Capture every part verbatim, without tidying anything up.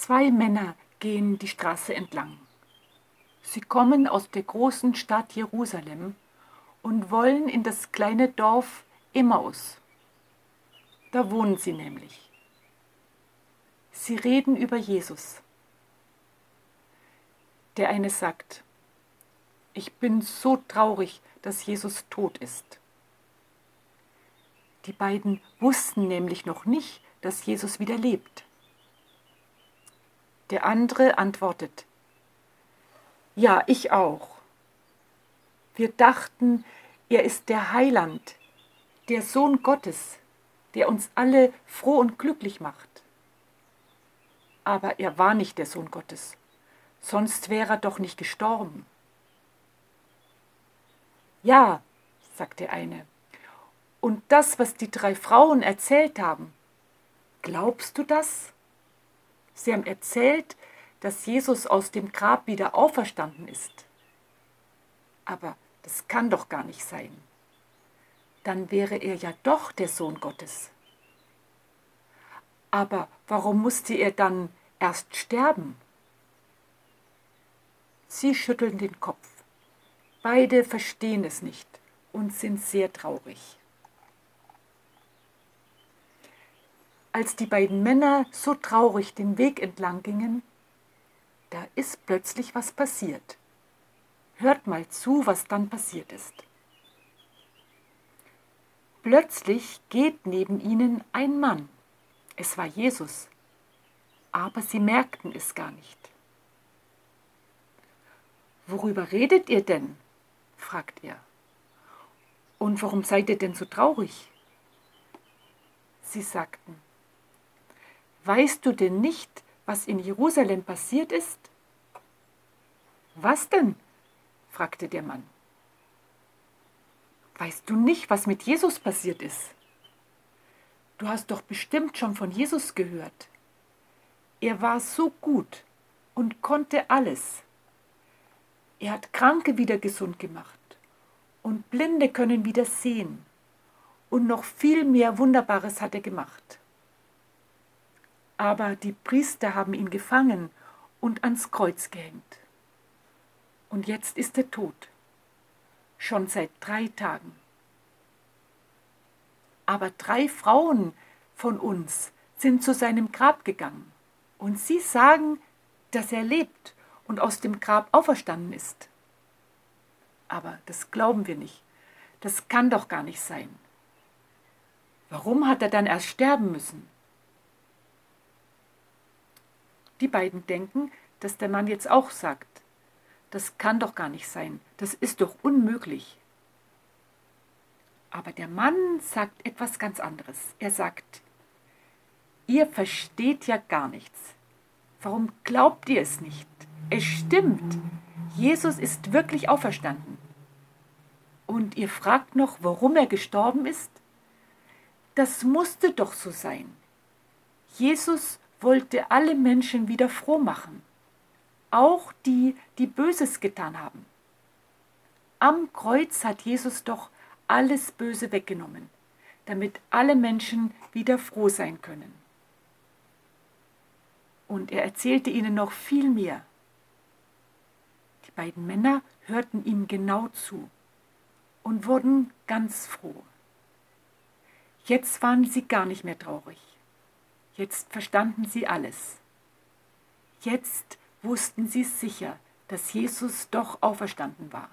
Zwei Männer gehen die Straße entlang. Sie kommen aus der großen Stadt Jerusalem und wollen in das kleine Dorf Emmaus. Da wohnen sie nämlich. Sie reden über Jesus. Der eine sagt: Ich bin so traurig, dass Jesus tot ist. Die beiden wussten nämlich noch nicht, dass Jesus wieder lebt. Der andere antwortet: Ja, ich auch. Wir dachten, er ist der Heiland, der Sohn Gottes, der uns alle froh und glücklich macht. Aber er war nicht der Sohn Gottes, sonst wäre er doch nicht gestorben. Ja, sagt der eine. Und das, was die drei Frauen erzählt haben, glaubst du das? Sie haben erzählt, dass Jesus aus dem Grab wieder auferstanden ist. Aber das kann doch gar nicht sein. Dann wäre er ja doch der Sohn Gottes. Aber warum musste er dann erst sterben? Sie schütteln den Kopf. Beide verstehen es nicht und sind sehr traurig. Als die beiden Männer so traurig den Weg entlang gingen, da ist plötzlich was passiert. Hört mal zu, was dann passiert ist. Plötzlich geht neben ihnen ein Mann. Es war Jesus, aber sie merkten es gar nicht. »Worüber redet ihr denn?« fragt er. »Und warum seid ihr denn so traurig?« Sie sagten: »Weißt du denn nicht, was in Jerusalem passiert ist?« »Was denn?« fragte der Mann. »Weißt du nicht, was mit Jesus passiert ist? Du hast doch bestimmt schon von Jesus gehört. Er war so gut und konnte alles. Er hat Kranke wieder gesund gemacht und Blinde können wieder sehen. Und noch viel mehr Wunderbares hat er gemacht. Aber die Priester haben ihn gefangen und ans Kreuz gehängt. Und jetzt ist er tot. Schon seit drei Tagen. Aber drei Frauen von uns sind zu seinem Grab gegangen. Und sie sagen, dass er lebt und aus dem Grab auferstanden ist. Aber das glauben wir nicht. Das kann doch gar nicht sein. Warum hat er dann erst sterben müssen? Die beiden denken, dass der Mann jetzt auch sagt: Das kann doch gar nicht sein. Das ist doch unmöglich. Aber der Mann sagt etwas ganz anderes. Er sagt: Ihr versteht ja gar nichts. Warum glaubt ihr es nicht? Es stimmt. Jesus ist wirklich auferstanden. Und ihr fragt noch, warum er gestorben ist? Das musste doch so sein. Jesus wollte alle Menschen wieder froh machen. Auch die, die Böses getan haben. Am Kreuz hat Jesus doch alles Böse weggenommen, damit alle Menschen wieder froh sein können. Und er erzählte ihnen noch viel mehr. Die beiden Männer hörten ihm genau zu und wurden ganz froh. Jetzt waren sie gar nicht mehr traurig. Jetzt verstanden sie alles. Jetzt wussten sie sicher, dass Jesus doch auferstanden war.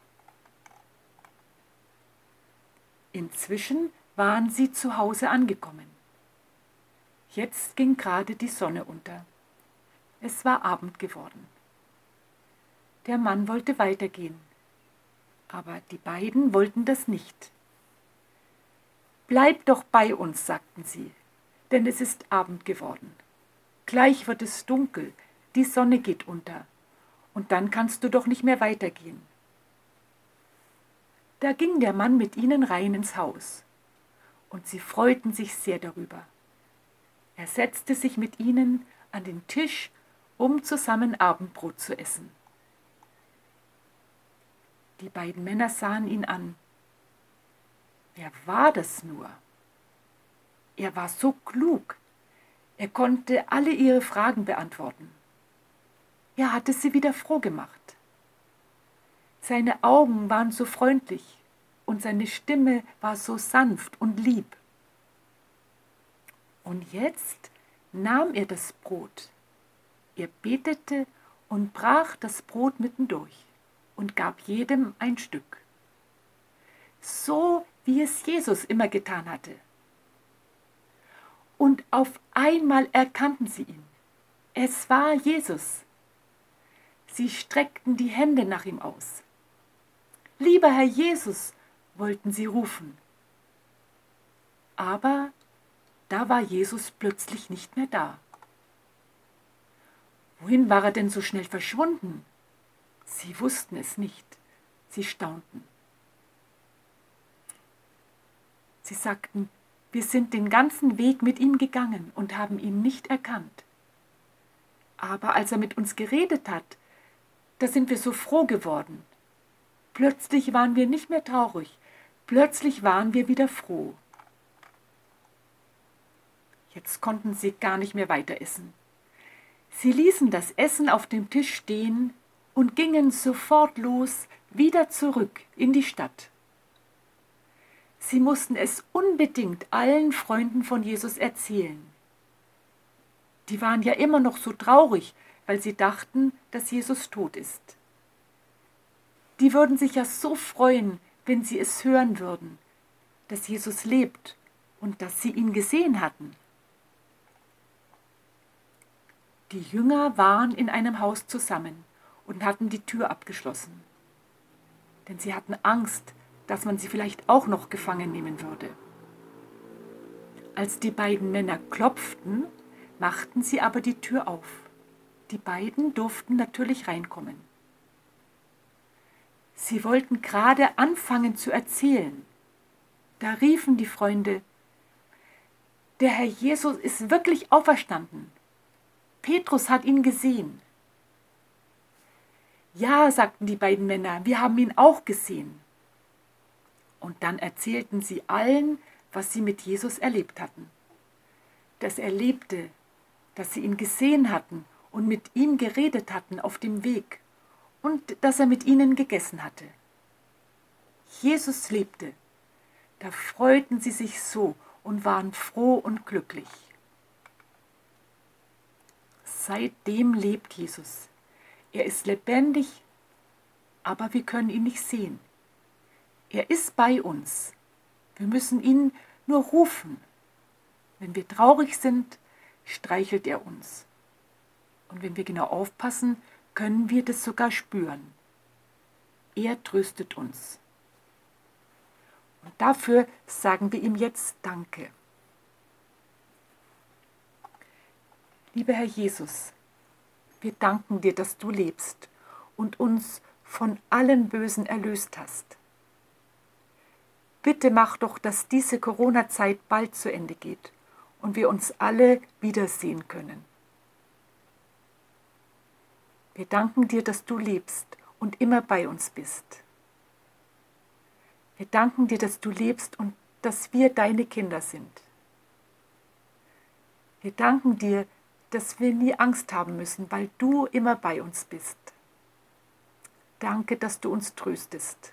Inzwischen waren sie zu Hause angekommen. Jetzt ging gerade die Sonne unter. Es war Abend geworden. Der Mann wollte weitergehen, aber die beiden wollten das nicht. »Bleib doch bei uns«, sagten sie, »denn es ist Abend geworden. Gleich wird es dunkel, die Sonne geht unter, und dann kannst du doch nicht mehr weitergehen.« Da ging der Mann mit ihnen rein ins Haus, und sie freuten sich sehr darüber. Er setzte sich mit ihnen an den Tisch, um zusammen Abendbrot zu essen. Die beiden Männer sahen ihn an. Wer war das nur? Er war so klug. Er konnte alle ihre Fragen beantworten. Er hatte sie wieder froh gemacht. Seine Augen waren so freundlich und seine Stimme war so sanft und lieb. Und jetzt nahm er das Brot. Er betete und brach das Brot mittendurch und gab jedem ein Stück. So wie es Jesus immer getan hatte. Und auf einmal erkannten sie ihn. Es war Jesus. Sie streckten die Hände nach ihm aus. Lieber Herr Jesus, wollten sie rufen. Aber da war Jesus plötzlich nicht mehr da. Wohin war er denn so schnell verschwunden? Sie wussten es nicht. Sie staunten. Sie sagten, wir sind den ganzen Weg mit ihm gegangen und haben ihn nicht erkannt. Aber als er mit uns geredet hat, da sind wir so froh geworden. Plötzlich waren wir nicht mehr traurig, plötzlich waren wir wieder froh. Jetzt konnten sie gar nicht mehr weiter essen. Sie ließen das Essen auf dem Tisch stehen und gingen sofort los, wieder zurück in die Stadt. Sie mussten es unbedingt allen Freunden von Jesus erzählen. Die waren ja immer noch so traurig, weil sie dachten, dass Jesus tot ist. Die würden sich ja so freuen, wenn sie es hören würden, dass Jesus lebt und dass sie ihn gesehen hatten. Die Jünger waren in einem Haus zusammen und hatten die Tür abgeschlossen. Denn sie hatten Angst, dass man sie vielleicht auch noch gefangen nehmen würde. Als die beiden Männer klopften, machten sie aber die Tür auf. Die beiden durften natürlich reinkommen. Sie wollten gerade anfangen zu erzählen. Da riefen die Freunde, der Herr Jesus ist wirklich auferstanden. Petrus hat ihn gesehen. Ja, sagten die beiden Männer, wir haben ihn auch gesehen. Und dann erzählten sie allen, was sie mit Jesus erlebt hatten. Dass er lebte, dass sie ihn gesehen hatten und mit ihm geredet hatten auf dem Weg und dass er mit ihnen gegessen hatte. Jesus lebte. Da freuten sie sich so und waren froh und glücklich. Seitdem lebt Jesus. Er ist lebendig, aber wir können ihn nicht sehen. Er ist bei uns. Wir müssen ihn nur rufen. Wenn wir traurig sind, streichelt er uns. Und wenn wir genau aufpassen, können wir das sogar spüren. Er tröstet uns. Und dafür sagen wir ihm jetzt Danke. Lieber Herr Jesus, wir danken dir, dass du lebst und uns von allem Bösen erlöst hast. Bitte mach doch, dass diese Corona-Zeit bald zu Ende geht und wir uns alle wiedersehen können. Wir danken dir, dass du lebst und immer bei uns bist. Wir danken dir, dass du lebst und dass wir deine Kinder sind. Wir danken dir, dass wir nie Angst haben müssen, weil du immer bei uns bist. Danke, dass du uns tröstest.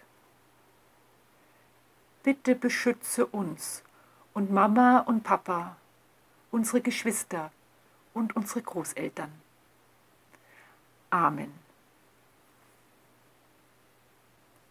Bitte beschütze uns und Mama und Papa, unsere Geschwister und unsere Großeltern. Amen.